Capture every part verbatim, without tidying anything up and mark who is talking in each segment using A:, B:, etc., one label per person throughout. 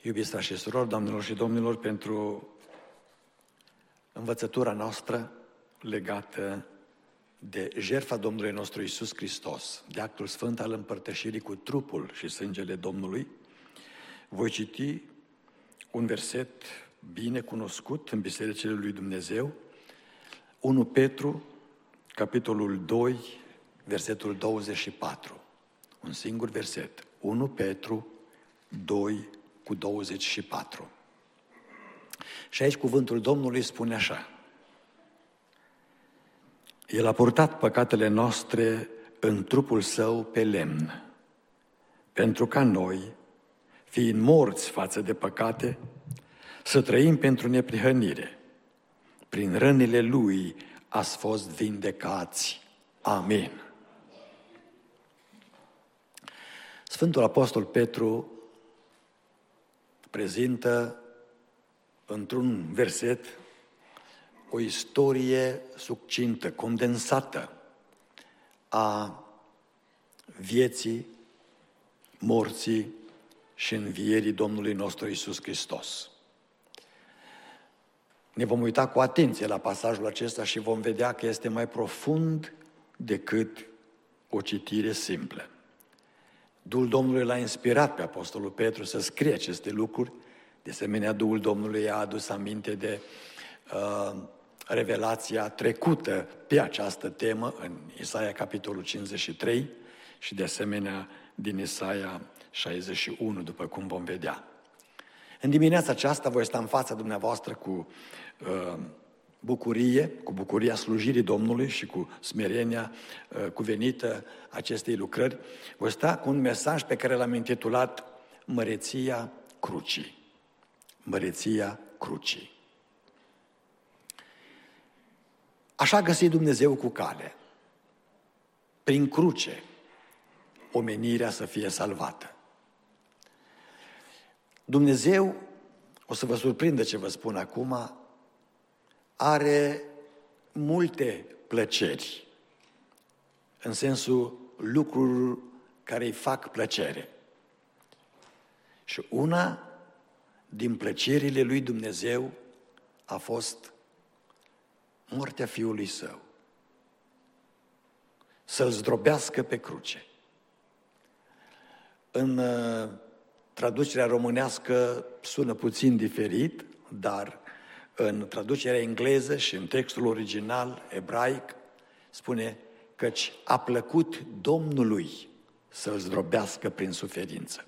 A: Iubiți frați și surori, doamnelor și domnilor, pentru învățătura noastră legată de jertfa Domnului nostru Iisus Hristos, de actul sfânt al împărtășirii cu trupul și sângele Domnului, voi citi un verset bine cunoscut în bisericile lui Dumnezeu, unu Petru, capitolul doi, versetul douăzeci și patru. Un singur verset, unu Petru doi cu douăzeci și patru. Și aici cuvântul Domnului spune așa: El a purtat păcatele noastre în trupul Său pe lemn, pentru ca noi, fiind morți față de păcate, să trăim pentru neprihănire. Prin rănile Lui ați fost vindecați. Amin. Sfântul Apostol Petru prezintă într-un verset o istorie succintă, condensată a vieții, morții și învierii Domnului nostru Iisus Hristos. Ne vom uita cu atenție la pasajul acesta și vom vedea că este mai profund decât o citire simplă. Duhul Domnului l-a inspirat pe Apostolul Petru să scrie aceste lucruri. De asemenea, Duhul Domnului i-a adus aminte de uh, revelația trecută pe această temă în Isaia capitolul cincizeci și trei și de asemenea din Isaia șaizeci și unu, după cum vom vedea. În dimineața aceasta voi sta în fața dumneavoastră cu uh, bucurie, cu bucuria slujirii Domnului și cu smerenia uh, cuvenită acestei lucrări. Voi sta cu un mesaj pe care l-am intitulat Măreția Crucii. Măreția Crucii. Așa a găsit Dumnezeu cu cale, prin cruce, omenirea să fie salvată. Dumnezeu, o să vă surprindă ce vă spun acum, are multe plăceri, în sensul lucrurilor care îi fac plăcere. Și una din plăcerile lui Dumnezeu a fost moartea Fiului Său. Să-L zdrobească pe cruce. În uh, traducerea românească sună puțin diferit, dar în traducerea engleză și în textul original ebraic spune căci a plăcut Domnului să-L zdrobească prin suferință.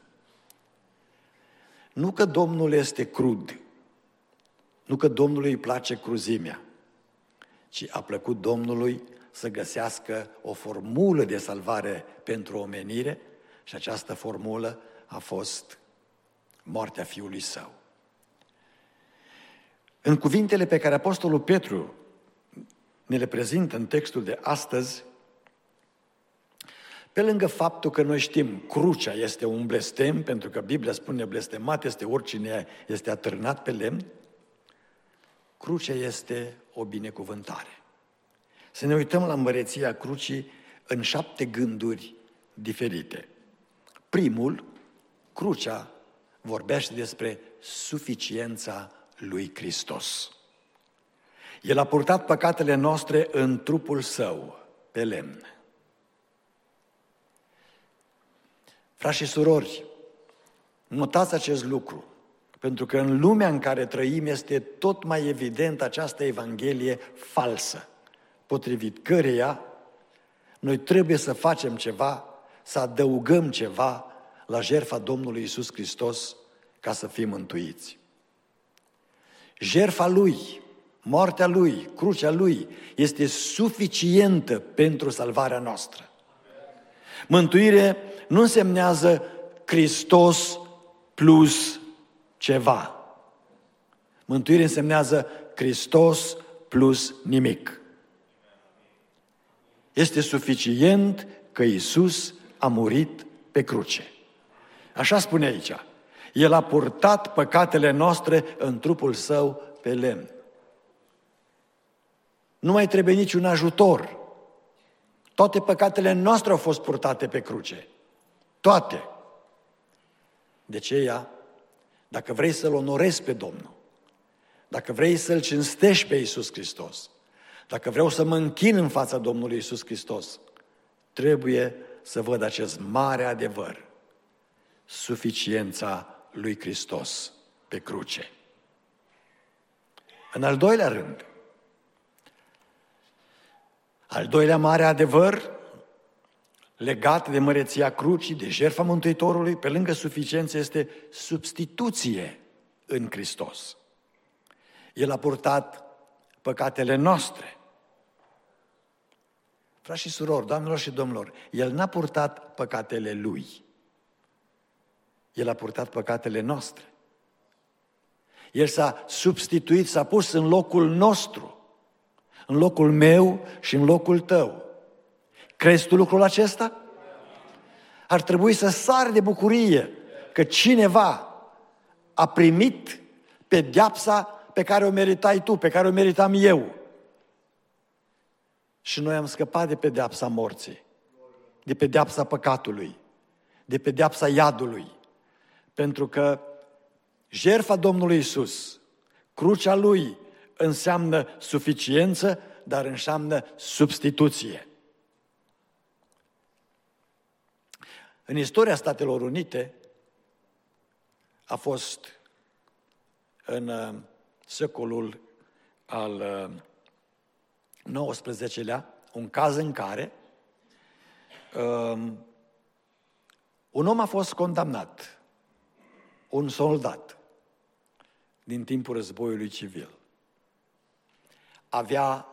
A: Nu că Domnul este crud, nu că Domnului îi place cruzimea, ci a plăcut Domnului să găsească o formulă de salvare pentru omenire și această formulă a fost moartea Fiului Său. În cuvintele pe care Apostolul Petru ne le prezintă în textul de astăzi, pe lângă faptul că noi știm crucea este un blestem, pentru că Biblia spune blestemat este oricine este atârnat pe lemn, crucea este o binecuvântare. Să ne uităm la măreția crucii în șapte gânduri diferite. Primul, crucea vorbește despre suficiența lui Hristos. El a purtat păcatele noastre în trupul Său, pe lemn. Frați și surori, notați acest lucru, pentru că în lumea în care trăim este tot mai evident această evanghelie falsă, potrivit căreia noi trebuie să facem ceva, să adăugăm ceva la jertfa Domnului Iisus Hristos ca să fim mântuiți. Jertfa Lui, moartea Lui, crucea Lui este suficientă pentru salvarea noastră. Mântuire nu însemnează Hristos plus ceva. Mântuire însemnează Hristos plus nimic. Este suficient că Iisus a murit pe cruce. Așa spune aici. El a purtat păcatele noastre în trupul Său pe lemn. Nu mai trebuie niciun ajutor. Toate păcatele noastre au fost purtate pe cruce. Toate. De aceea, dacă vrei să-L onorezi pe Domnul, dacă vrei să-L cinstești pe Iisus Hristos, dacă vreau să mă închin în fața Domnului Iisus Hristos, trebuie să văd acest mare adevăr, suficiența lui Hristos pe cruce. În al doilea rând, al doilea mare adevăr legat de măreția crucii, de jertfa Mântuitorului, pe lângă suficiență, este substituție în Hristos. El a purtat păcatele noastre. Frați și surori, doamnelor și domnilor, El n-a purtat păcatele Lui. El a purtat păcatele noastre. El s-a substituit, s-a pus în locul nostru, în locul meu și în locul tău. Crezi tu lucrul acesta? Ar trebui să sari de bucurie că cineva a primit pedeapsa pe care o meritai tu, pe care o meritam eu. Și noi am scăpat de pedeapsa morții, de pedeapsa păcatului, de pedeapsa iadului. Pentru că jertfa Domnului Iisus, crucea Lui, înseamnă suficiență, dar înseamnă substituție. În istoria Statelor Unite a fost în uh, secolul al uh, nouăsprezecelea un caz în care uh, un om a fost condamnat, un soldat din timpul războiului civil. Avea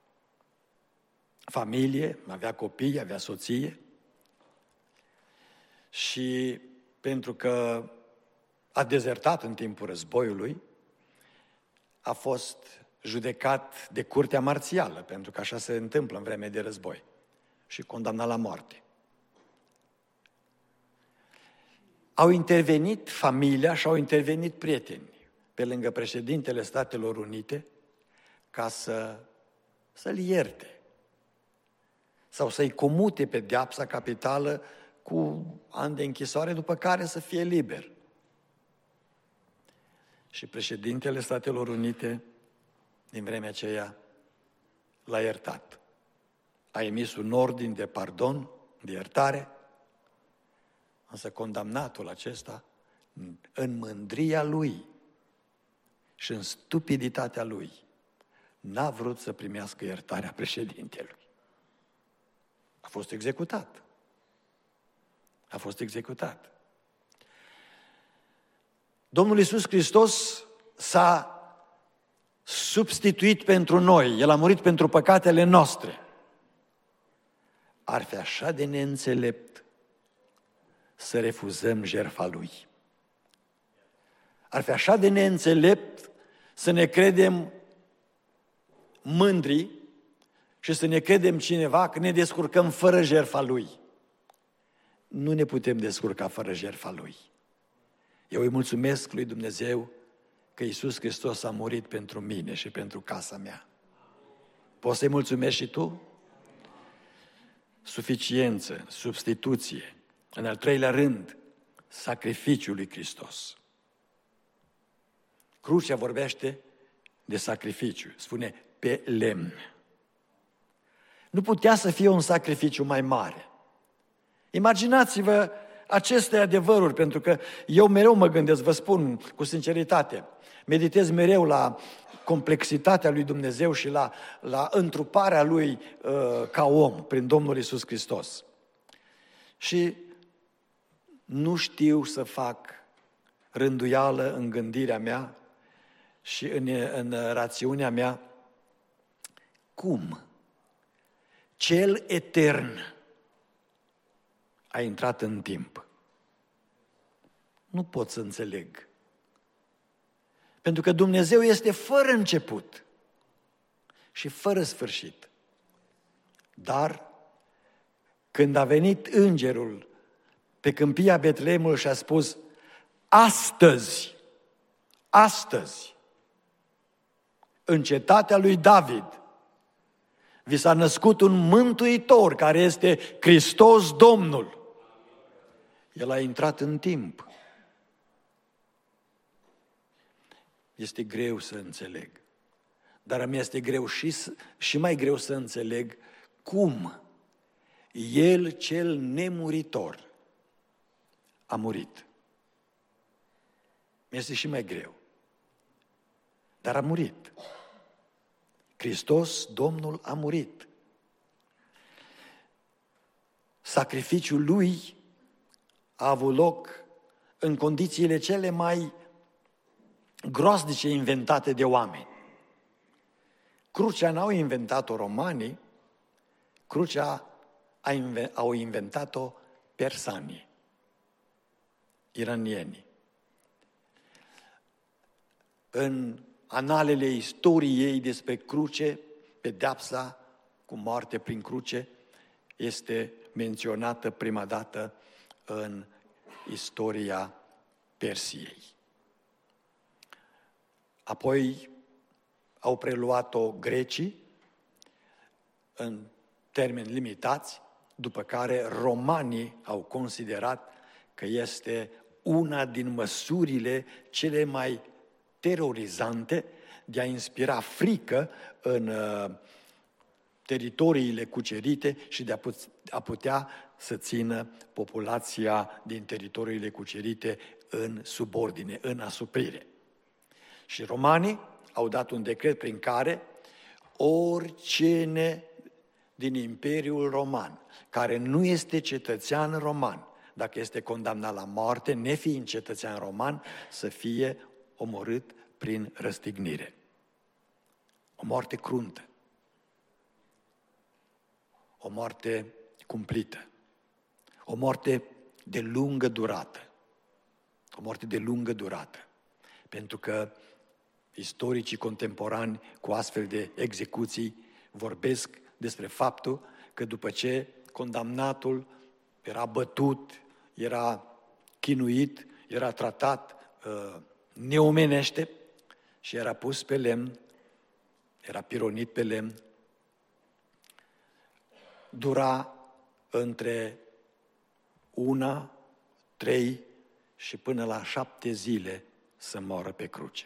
A: familie, avea copii, avea soție și pentru că a dezertat în timpul războiului, a fost judecat de curtea marțială, pentru că așa se întâmplă în vreme de război, și condamnat la moarte. Au intervenit familia și au intervenit prieteni pe lângă președintele Statelor Unite ca să, să-l ierte sau să-i comute pedeapsa capitală cu ani de închisoare, după care să fie liber. Și președintele Statelor Unite, din vremea aceea, l-a iertat. A emis un ordin de pardon, de iertare, însă condamnatul acesta, în mândria lui și în stupiditatea lui, n-a vrut să primească iertarea președintelui. A fost executat. A fost executat. Domnul Iisus Hristos s-a substituit pentru noi. El a murit pentru păcatele noastre. Ar fi așa de neînțelept să refuzăm jertfa Lui. Ar fi așa de neînțelept să ne credem mândri și să ne credem cineva că ne descurcăm fără jertfa Lui. Nu ne putem descurca fără jertfa Lui. Eu îi mulțumesc lui Dumnezeu că Iisus Hristos a murit pentru mine și pentru casa mea. Poți să-i mulțumești și tu? Suficiență, substituție. În al treilea rând, sacrificiul lui Hristos. Crucea vorbește de sacrificiu, spune pe lemn. Nu putea să fie un sacrificiu mai mare. Imaginați-vă aceste adevăruri, pentru că eu mereu mă gândesc, vă spun cu sinceritate, meditez mereu la complexitatea lui Dumnezeu și la, la întruparea Lui uh, ca om prin Domnul Iisus Hristos. Și nu știu să fac rânduială în gândirea mea și în, în rațiunea mea cum Cel etern a intrat în timp. Nu pot să înțeleg. Pentru că Dumnezeu este fără început și fără sfârșit. Dar când a venit îngerul pe câmpia Betleemului și a spus: astăzi, astăzi, în cetatea lui David, vi s-a născut un mântuitor care este Hristos Domnul. El a intrat în timp. este greu să înțeleg. Dar îmi este greu și, și mai greu să înțeleg cum El, cel nemuritor, a murit. Mi-este și mai greu. Dar a murit. Hristos, Domnul, a murit. Sacrificiul Lui a avut loc în condițiile cele mai groaznice inventate de oameni. Crucea n-au inventat-o romanii, crucea au inventat-o persanii, iranienii. În analele istoriei despre cruce, pedeapsa cu moarte prin cruce este menționată prima dată în istoria Persiei. Apoi au preluat-o grecii în termeni limitați, după care romanii au considerat că este una din măsurile cele mai terorizante de a inspira frică în uh, teritoriile cucerite și de a, put- a putea să țină populația din teritoriile cucerite în subordine, în asuprire. Și romanii au dat un decret prin care oricine din Imperiul Roman, care nu este cetățean roman, dacă este condamnat la moarte, nefiind cetățean roman, să fie omorât prin răstignire. O moarte cruntă. O moarte cumplită. O moarte de lungă durată. O moarte de lungă durată. Pentru că istoricii contemporani cu astfel de execuții vorbesc despre faptul că după ce condamnatul era bătut, era chinuit, era tratat uh, neomenește și era pus pe lemn, era pironit pe lemn, dura între una, trei și până la șapte zile să moară pe cruce.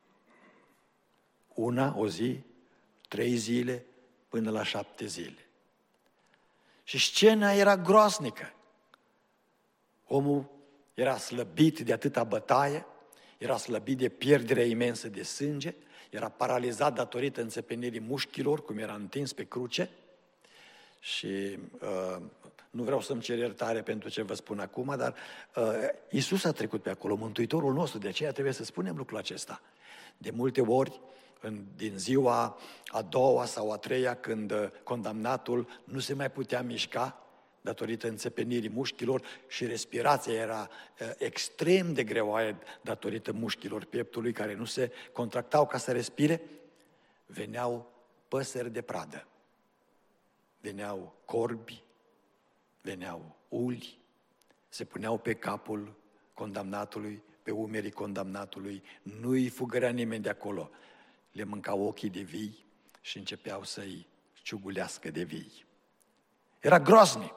A: Una, o zi, trei zile, până la șapte zile. Și scena era groaznică. Omul era slăbit de atâta bătaie, era slăbit de pierderea imensă de sânge, era paralizat datorită înțepenirii mușchilor, cum era întins pe cruce. Și uh, nu vreau să-mi cer iertare pentru ce vă spun acum, dar uh, Iisus a trecut pe acolo, Mântuitorul nostru, de aceea trebuie să spunem lucrul acesta. De multe ori, în, din ziua a doua sau a treia, când uh, condamnatul nu se mai putea mișca, datorită înțepenirii mușchilor și respirația era uh, extrem de greoaie datorită mușchilor pieptului care nu se contractau ca să respire, veneau păsări de pradă, veneau corbi, veneau uli, se puneau pe capul condamnatului, pe umerii condamnatului, nu-i fugărea nimeni de acolo, le mâncau ochii de vii și începeau să-i ciugulească de vii. Era groaznic.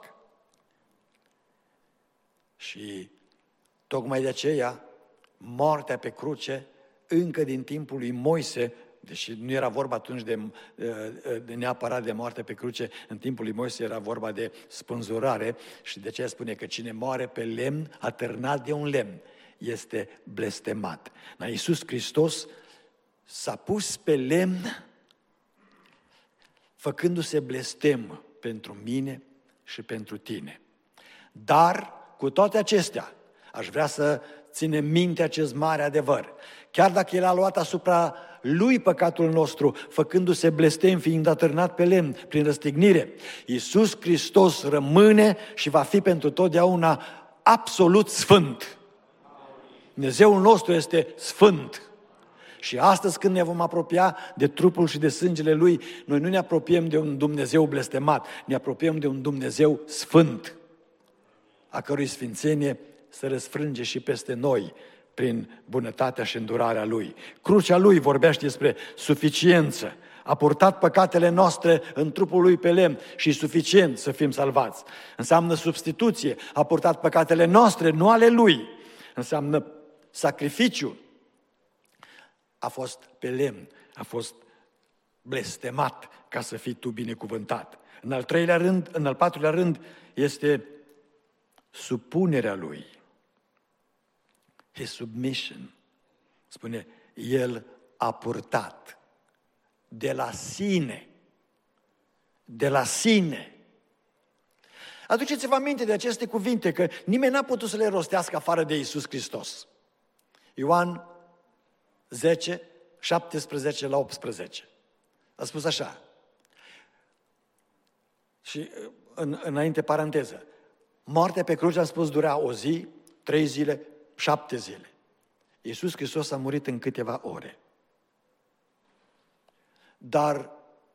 A: Și tocmai de aceea, moartea pe cruce, încă din timpul lui Moise, deși nu era vorba atunci de, de neapărat de moarte pe cruce, în timpul lui Moise era vorba de spânzurare și de aceea spune că cine moare pe lemn, atârnat de un lemn, este blestemat. Dar Iisus Hristos s-a pus pe lemn, făcându-se blestem pentru mine și pentru tine. Dar, cu toate acestea, aș vrea să ținem minte acest mare adevăr. Chiar dacă El a luat asupra Lui păcatul nostru, făcându-se blestem, fiind atârnat pe lemn prin răstignire, Iisus Hristos rămâne și va fi pentru totdeauna absolut sfânt. Dumnezeul nostru este sfânt. Și astăzi, când ne vom apropia de trupul și de sângele Lui, noi nu ne apropiem de un Dumnezeu blestemat, ne apropiem de un Dumnezeu sfânt, a cărui sfințenie se răsfrânge și peste noi prin bunătatea și îndurarea Lui. Crucea Lui vorbește despre suficiență. A purtat păcatele noastre în trupul Lui pe lemn și suficient să fim salvați. Înseamnă substituție. A purtat păcatele noastre, nu ale Lui. Înseamnă sacrificiu. a fost pe lemn, a fost blestemat ca să fii tu binecuvântat. În al treilea rând, în al patrulea rând, este supunerea lui. His submission. Spune, el a purtat de la sine. De la sine. Aduceți-vă aminte de aceste cuvinte, că nimeni n-a putut să le rostească afară de Iisus Hristos. Ioan zece, șaptesprezece la optsprezece. A spus așa. Și în, înainte paranteză. Moartea pe cruce, a spus, dura o zi, trei zile, șapte zile. Iisus Hristos a murit în câteva ore. Dar,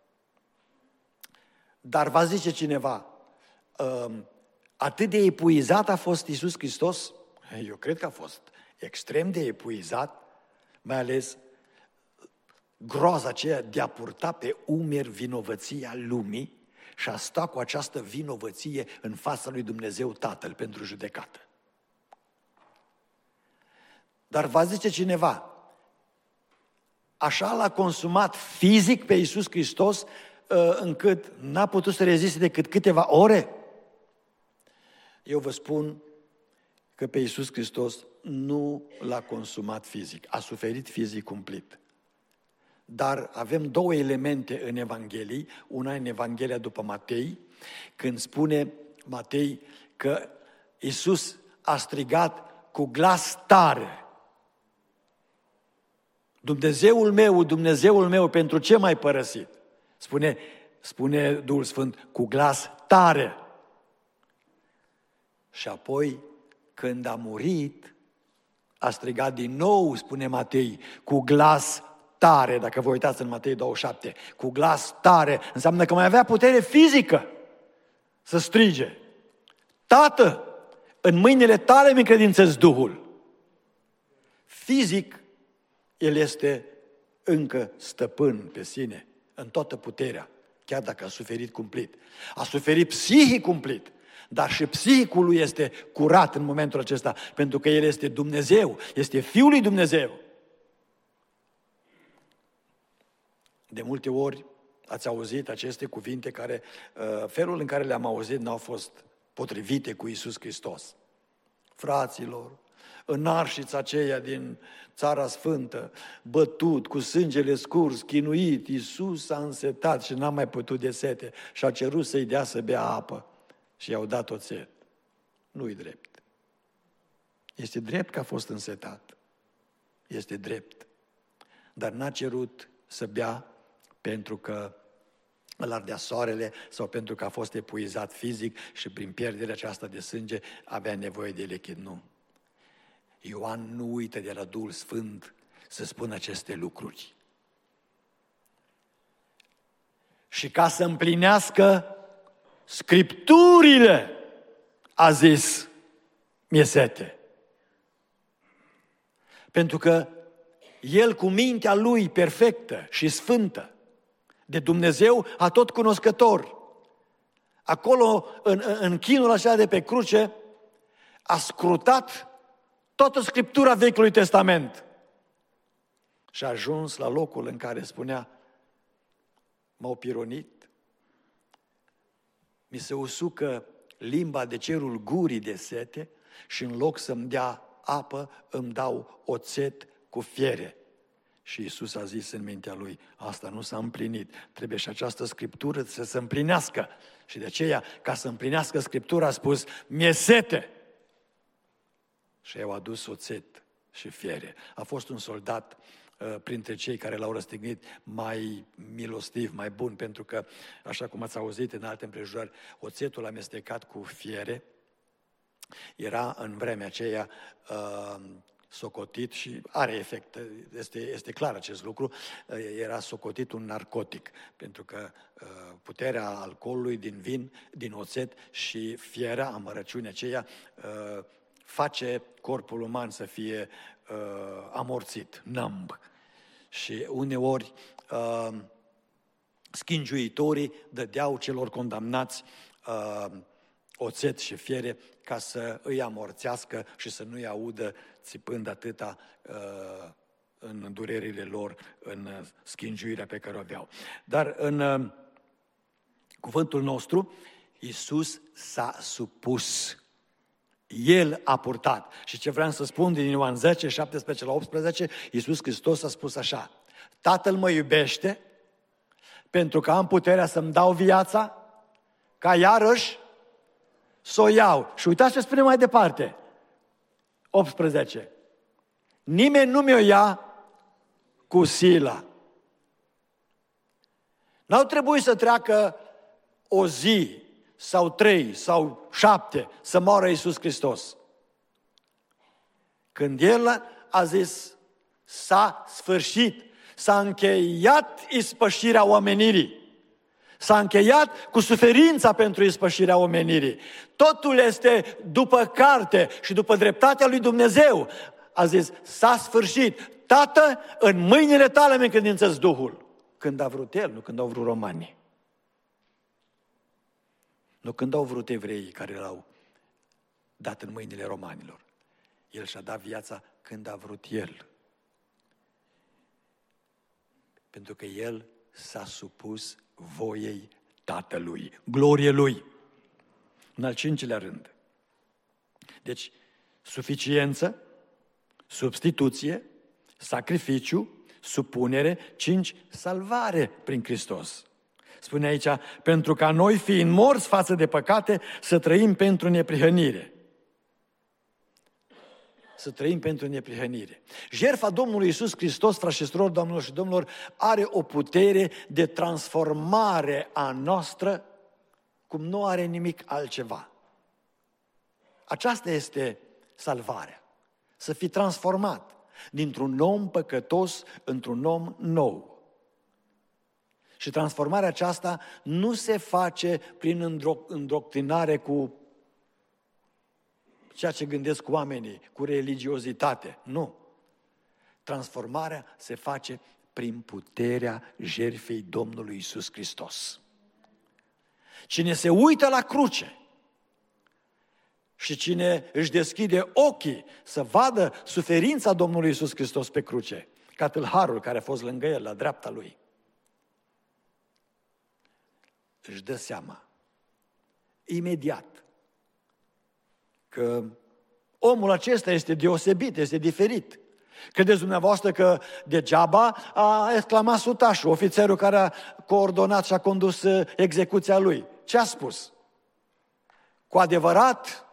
A: dar va zice cineva, atât de epuizat a fost Iisus Hristos? Eu cred că a fost extrem de epuizat, mai ales groaza aceea de a purta pe umeri vinovăția lumii și a sta cu această vinovăție în fața lui Dumnezeu Tatăl pentru judecată. Dar va zice cineva, așa l-a consumat fizic pe Iisus Hristos încât n-a putut să reziste decât câteva ore? Eu vă spun că pe Iisus Hristos nu l-a consumat fizic, a suferit fizic cumplit. Dar avem două elemente în Evanghelii, una în Evanghelia după Matei, când spune Matei că Iisus a strigat cu glas tare: Dumnezeul meu, Dumnezeul meu, pentru ce m-ai părăsit? Spune, spune Duhul Sfânt, cu glas tare. Și apoi, când a murit, a strigat din nou, spune Matei, cu glas tare. Dacă vă uitați în Matei douăzeci și șapte, cu glas tare, înseamnă că mai avea putere fizică să strige: Tată, în mâinile tale mi încredințez Duhul. Fizic, el este încă stăpân pe sine, în toată puterea, chiar dacă a suferit cumplit. A suferit psihic cumplit, dar și psihicul lui este curat în momentul acesta, pentru că el este Dumnezeu, este Fiul lui Dumnezeu. De multe ori ați auzit aceste cuvinte care, felul în care le-am auzit, n-au fost potrivite cu Iisus Hristos. Fraților, în arșița aceea din Țara Sfântă, bătut, cu sângele scurs, chinuit, Iisus a însetat și n-a mai putut de sete și a cerut să-i dea să bea apă și i-au dat oțet. Nu-i drept. Este drept că a fost însetat. Este drept. Dar n-a cerut să bea pentru că îl ardea soarele sau pentru că a fost epuizat fizic și prin pierderea aceasta de sânge avea nevoie de lichid. Nu. Ioan nu uită de la Duhul Sfânt să spună aceste lucruri. Și ca să împlinească Scripturile, a zis: mi-e sete. Pentru că el, cu mintea lui perfectă și sfântă, de Dumnezeu atotcunoscător, acolo, în, în chinul așa de pe cruce, a scrutat toată Scriptura Vechiului Testament și a ajuns la locul în care spunea: m-au pironit, mi se usucă limba de cerul gurii de sete și în loc să-mi dea apă, îmi dau oțet cu fiere. Și Iisus a zis în mintea lui: asta nu s-a împlinit, trebuie și această Scriptură să se împlinească. Și de aceea, ca să împlinească Scriptura, a spus: mi-e sete. Și i-au adus oțet și fiere. A fost un soldat uh, printre cei care l-au răstignit mai milostiv, mai bun, pentru că, așa cum ați auzit în alte împrejurări, oțetul amestecat cu fiere era în vremea aceea uh, socotit și are efect, este, este clar acest lucru, era socotit un narcotic, pentru că uh, puterea alcoolului din vin, din oțet și fiera, amărăciunea aceea, uh, face corpul uman să fie uh, amorțit, numb. Și uneori uh, schingiuitorii dădeau celor condamnați uh, oțet și fiere ca să îi amorțească și să nu-i audă țipând atâta uh, în durerile lor, în schingiuirea pe care o aveau. Dar în cuvântul nostru, Iisus s-a supus. El a purtat. Și ce vreau să spun din Ioan zece, șaptesprezece la optsprezece, Iisus Hristos a spus așa: Tatăl mă iubește pentru că am puterea să-mi dau viața, ca iarăși să o iau. Și uitați ce spune mai departe. optsprezece. Nimeni nu mi-o ia cu sila. N-au trebuit să treacă o zi sau trei sau șapte să moară Iisus Hristos. Când El a zis, s-a sfârșit, s-a încheiat ispășirea omenirii. S-a încheiat cu suferința pentru ispășirea omenirii. Totul este după carte și după dreptatea lui Dumnezeu. A zis, s-a sfârșit. Tată, în mâinile tale mi încredințez Duhul. Când a vrut El, nu când au vrut romanii. Nu când au vrut evreii care l-au dat în mâinile romanilor. El și-a dat viața când a vrut El. Pentru că El s-a supus voiei Tatălui, glorie Lui. În al cincilea rând. Deci, suficiență, substituție, sacrificiu, supunere, cinci, salvare prin Hristos. Spune aici, pentru ca noi fiind morți față de păcate, să trăim pentru neprihănire. Să trăim pentru neprihănire. Jertfa Domnului Iisus Hristos, frați și surori, doamnelor și domnilor, are o putere de transformare a noastră cum nu are nimic altceva. Aceasta este salvarea. Să fii transformat dintr-un om păcătos într-un om nou. Și transformarea aceasta nu se face prin îndoctrinare cu ceea ce gândesc oamenii, cu religiozitate. Nu. Transformarea se face prin puterea jertfei Domnului Iisus Hristos. Cine se uită la cruce și cine își deschide ochii să vadă suferința Domnului Iisus Hristos pe cruce, ca tâlharul care a fost lângă el, la dreapta lui, își dă seama imediat că omul acesta este deosebit, este diferit. Credeți dumneavoastră că degeaba a exclamat sutașul, ofițerul care a coordonat și a condus execuția lui? Ce a spus? Cu adevărat,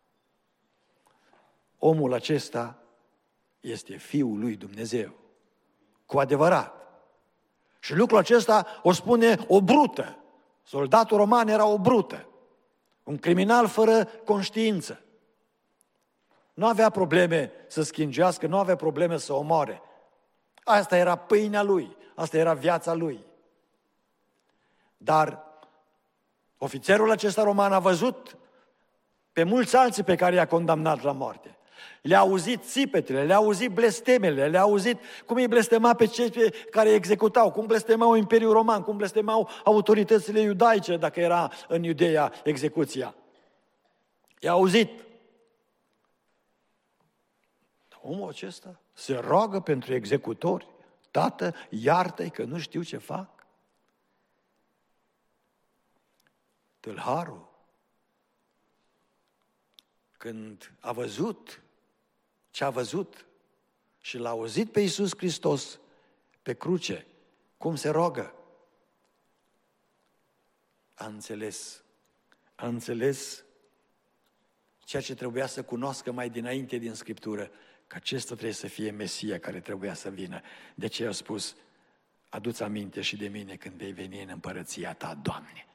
A: omul acesta este Fiul lui Dumnezeu. Cu adevărat. Și lucrul acesta o spune o brută. Soldatul roman era o brută. Un criminal fără conștiință. Nu avea probleme să schingească, nu avea probleme să omoare. Asta era pâinea lui, asta era viața lui. Dar ofițerul acesta roman a văzut pe mulți alții pe care i-a condamnat la moarte. Le-a auzit țipetele, le-a auzit blestemele, le-a auzit cum îi blestema pe cei care îi executau, cum blestemau Imperiul Roman, cum blestemau autoritățile iudaice dacă era în Iudeea execuția. I-a auzit. Omul acesta se roagă pentru executori. Tată, iartă-i că nu știu ce fac. Tâlharul, când a văzut ce a văzut și l-a auzit pe Iisus Hristos pe cruce, cum se roagă, a înțeles, a înțeles ceea ce trebuia să cunoască mai dinainte din Scriptură, că acesta trebuie să fie Mesia care trebuia să vină. De ce a spus, adu-ți aminte și de mine când vei veni în împărăția ta, Doamne.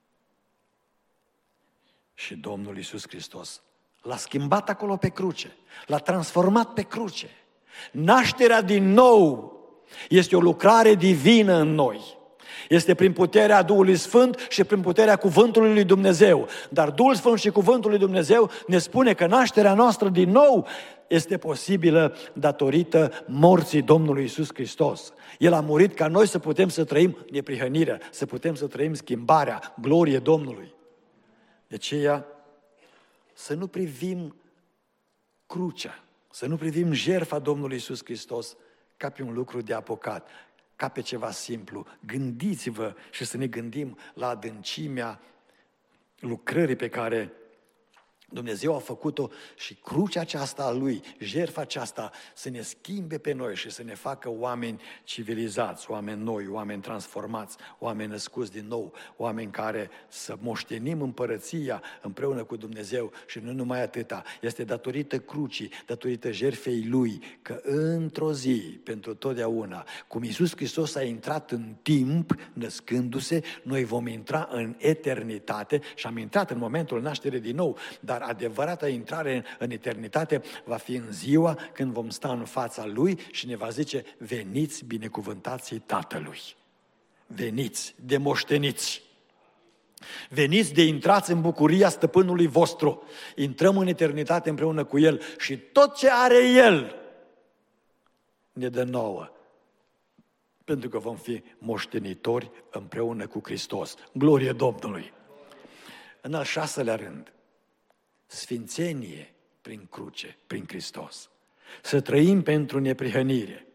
A: Și Domnul Iisus Hristos l-a schimbat acolo pe cruce, l-a transformat pe cruce. Nașterea din nou este o lucrare divină în noi. Este prin puterea Duhului Sfânt și prin puterea Cuvântului lui Dumnezeu. Dar Duhul Sfânt și Cuvântul lui Dumnezeu ne spune că nașterea noastră din nou este posibilă datorită morții Domnului Iisus Hristos. El a murit ca noi să putem să trăim neprihănirea, să putem să trăim schimbarea, glorie Domnului. De aceea, să nu privim crucea, să nu privim jertfa Domnului Iisus Hristos ca pe un lucru de apucat, ca pe ceva simplu. Gândiți-vă și să ne gândim la adâncimea lucrării pe care Dumnezeu a făcut-o și crucea aceasta a Lui, jertfa aceasta, să ne schimbe pe noi și să ne facă oameni civilizați, oameni noi, oameni transformați, oameni născuți din nou, oameni care să moștenim împărăția împreună cu Dumnezeu și nu numai atâta. Este datorită crucii, datorită jertfei Lui, că într-o zi, pentru totdeauna, cum Iisus Hristos a intrat în timp, născându-se, noi vom intra în eternitate și am intrat în momentul nașterii din nou, dar Dar adevărata intrare în eternitate va fi în ziua când vom sta în fața Lui și ne va zice: veniți binecuvântații Tatălui, veniți de moșteniți, veniți de intrați în bucuria stăpânului vostru, intrăm în eternitate împreună cu El și tot ce are El ne dă nouă, pentru că vom fi moștenitori împreună cu Hristos. Glorie Domnului! În al șaselea rând, sfințenie prin cruce, prin Hristos. Să trăim pentru neprihănire.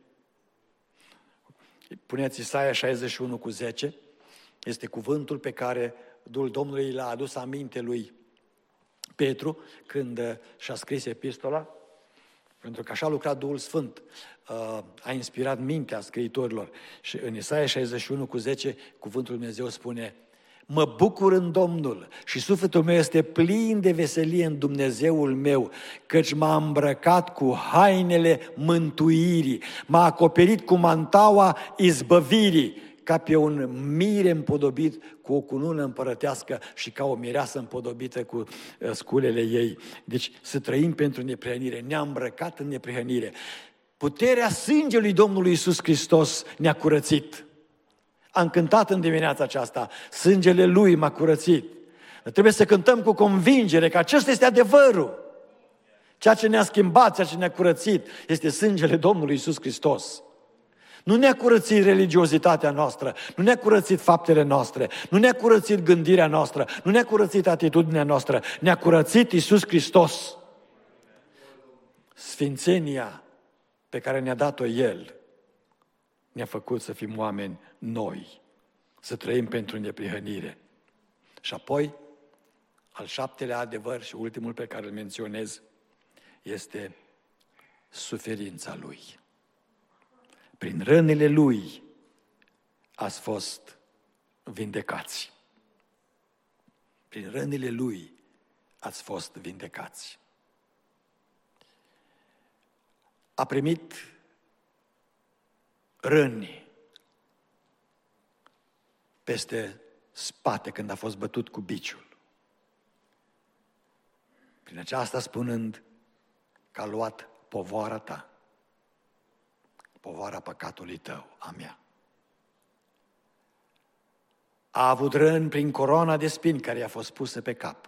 A: Puneți Isaia șaizeci și unu cu zece, este cuvântul pe care Duhul Domnului l-a adus aminte lui Petru când și-a scris epistola, pentru că așa a lucrat Duhul Sfânt, a inspirat mintea scriitorilor. Și în Isaia șaizeci și unu cu zece, cuvântul Lui Dumnezeu spune: mă bucur în Domnul și sufletul meu este plin de veselie în Dumnezeul meu, căci m-a îmbrăcat cu hainele mântuirii, m-a acoperit cu mantaua izbăvirii, ca pe un mire împodobit cu o cunună împărătească și ca o mireasă împodobită cu sculele ei. Deci să trăim pentru neprihănire, ne-a îmbrăcat în neprihănire. Puterea sângelui Domnului Iisus Hristos ne-a curățit. Am cântat în dimineața aceasta: sângele Lui m-a curățit. Trebuie să cântăm cu convingere că acesta este adevărul. Ceea ce ne-a schimbat, ceea ce ne-a curățit, este sângele Domnului Iisus Hristos. Nu ne-a curățit religiozitatea noastră, nu ne-a curățit faptele noastre, nu ne-a curățit gândirea noastră, nu ne-a curățit atitudinea noastră, ne-a curățit Iisus Hristos. Sfințenia pe care ne-a dat-o El ne-a făcut să fim oameni noi, să trăim pentru neprihănire. Și apoi, al șaptelea adevăr și ultimul pe care îl menționez este suferința Lui. Prin rănile Lui ați fost vindecați. Prin rănile Lui ați fost vindecați. A primit răni peste spate când a fost bătut cu biciul. Prin aceasta spunând că a luat povoara ta, povara păcatului tău, a mea. A avut răni prin coroana de spini care i-a fost pusă pe cap.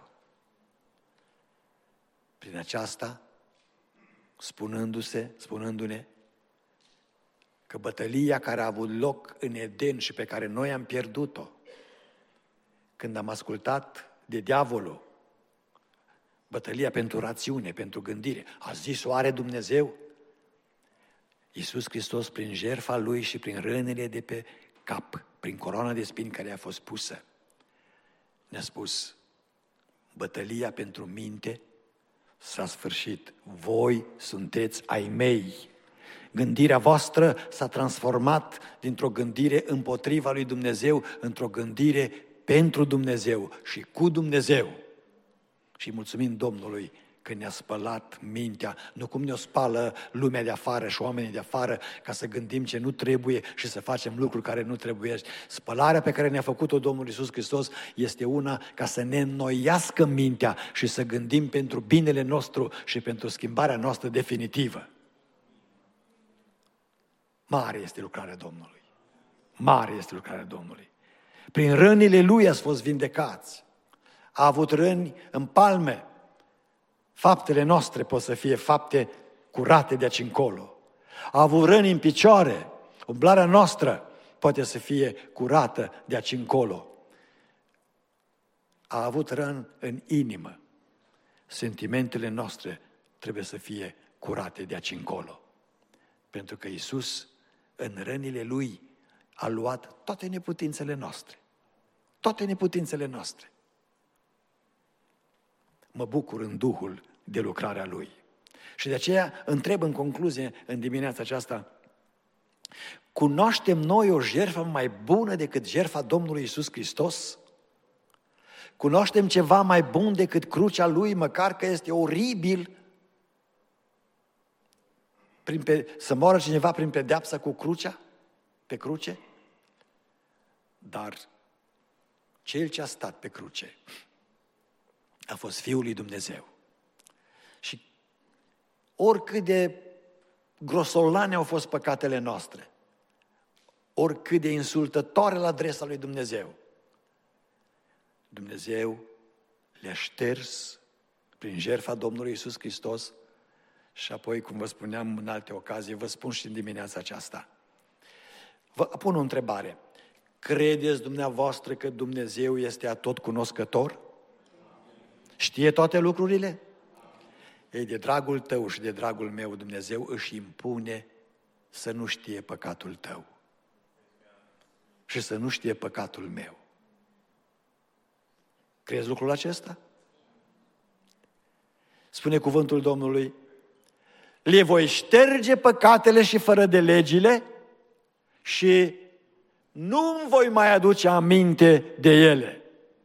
A: Prin aceasta, spunându-se, spunându-ne că bătălia care a avut loc în Eden și pe care noi am pierdut-o, când am ascultat de diavolul, bătălia pentru rațiune, pentru gândire, a zis, o are Dumnezeu? Iisus Hristos, prin jertfa Lui și prin rănile de pe cap, prin coroana de spini care a fost pusă, ne-a spus, bătălia pentru minte s-a sfârșit. Voi sunteți ai mei. Gândirea voastră s-a transformat dintr-o gândire împotriva lui Dumnezeu într-o gândire pentru Dumnezeu și cu Dumnezeu. Și mulțumim Domnului că ne-a spălat mintea, nu cum ne-o spală lumea de afară și oamenii de afară, ca să gândim ce nu trebuie și să facem lucruri care nu trebuie. Spălarea pe care ne-a făcut-o Domnul Iisus Hristos este una ca să ne înnoiască mintea și să gândim pentru binele nostru și pentru schimbarea noastră definitivă. Mare este lucrarea Domnului. Mare este lucrarea Domnului. Prin rănile Lui ați fost vindecați. A avut răni în palme. Faptele noastre pot să fie fapte curate de aici încolo. A avut răni în picioare. Umblarea noastră poate să fie curată de aici încolo. A avut răni în inimă. Sentimentele noastre trebuie să fie curate de aici încolo. Pentru că Iisus, în rănile Lui, a luat toate neputințele noastre. Toate neputințele noastre. Mă bucur în Duhul de lucrarea Lui. Și de aceea întreb în concluzie, în dimineața aceasta, cunoaștem noi o jertfă mai bună decât jertfa Domnului Iisus Hristos? Cunoaștem ceva mai bun decât crucea Lui, măcar că este oribil prin pe, să moară cineva prin pedeapsa cu crucea, pe cruce? Dar Cel ce a stat pe cruce a fost Fiul lui Dumnezeu. Și oricât de grosolane au fost păcatele noastre, oricât de insultătoare la adresa lui Dumnezeu, Dumnezeu le-a șters prin jertfa Domnului Iisus Hristos. Și apoi, cum vă spuneam în alte ocazii, vă spun și în dimineața aceasta. Vă pun o întrebare. Credeți dumneavoastră că Dumnezeu este atotcunoscător? Știe toate lucrurile? Ei, de dragul tău și de dragul meu, Dumnezeu își impune să nu știe păcatul tău și să nu știe păcatul meu. Crezi lucrul acesta? Spune cuvântul Domnului: le voi șterge păcatele și fără de legile și nu-mi voi mai aduce aminte de ele.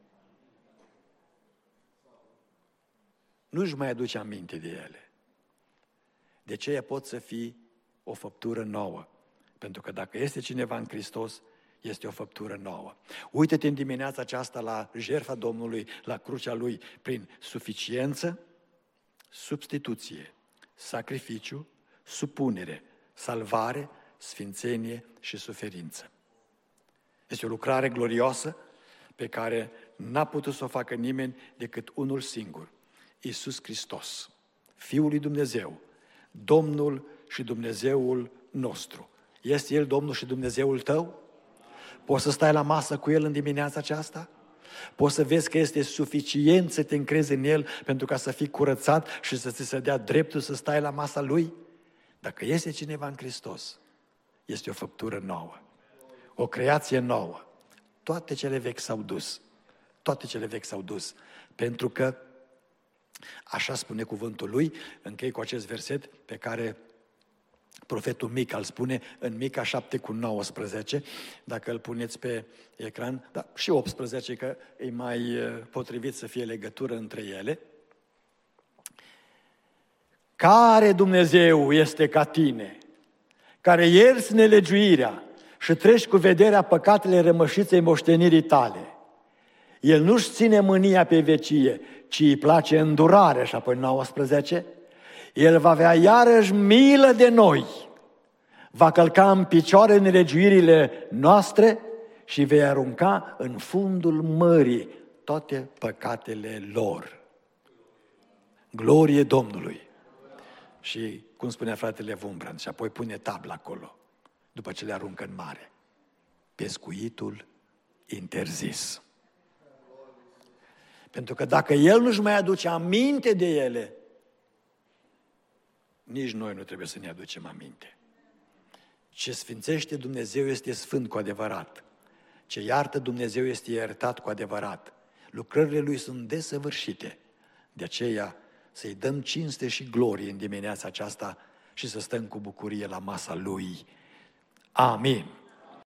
A: Nu-și mai aduce aminte de ele. De aceea pot să fii o făptură nouă. Pentru că dacă este cineva în Hristos, este o făptură nouă. Uită-te în dimineața aceasta la jertfa Domnului, la crucea Lui, prin suficiență, substituție, sacrificiu, supunere, salvare, sfințenie și suferință. Este o lucrare glorioasă pe care n-a putut să o facă nimeni decât unul singur, Iisus Hristos, Fiul lui Dumnezeu, Domnul și Dumnezeul nostru. Este El Domnul și Dumnezeul tău? Poți să stai la masă cu El în dimineața aceasta? Poți să vezi că este suficient să te încrezi în El pentru ca să fii curățat și să ți se dea dreptul să stai la masa Lui? Dacă este cineva în Hristos, este o făptură nouă, o creație nouă. Toate cele vechi s-au dus, toate cele vechi s-au dus, pentru că așa spune cuvântul Lui. Închei cu acest verset pe care profetul Mica îl spune în Mica șapte cu nouăsprezece, dacă îl puneți pe ecran, dar și optsprezece, că e mai potrivit să fie legătură între ele. Care Dumnezeu este ca tine, care ierți nelegiuirea și treci cu vederea păcatele rămășiței moștenirii tale? El nu-și ține mânia pe vecie, ci îi place îndurarea. Și apoi nouăsprezece, El va avea iarăși milă de noi, va călca în picioare nelegiuirile noastre și vei arunca în fundul mării toate păcatele lor. Glorie Domnului! Și cum spunea fratele Wurmbrand, și apoi pune tabla acolo, după ce le aruncă în mare: pescuitul interzis. Pentru că dacă El nu-și mai aduce aminte de ele, nici noi nu trebuie să ne aducem aminte. Ce sfințește Dumnezeu este sfânt cu adevărat. Ce iartă Dumnezeu este iertat cu adevărat. Lucrările Lui sunt desăvârșite. De aceea să-i dăm cinste și glorie în dimineața aceasta și să stăm cu bucurie la masa Lui. Amin.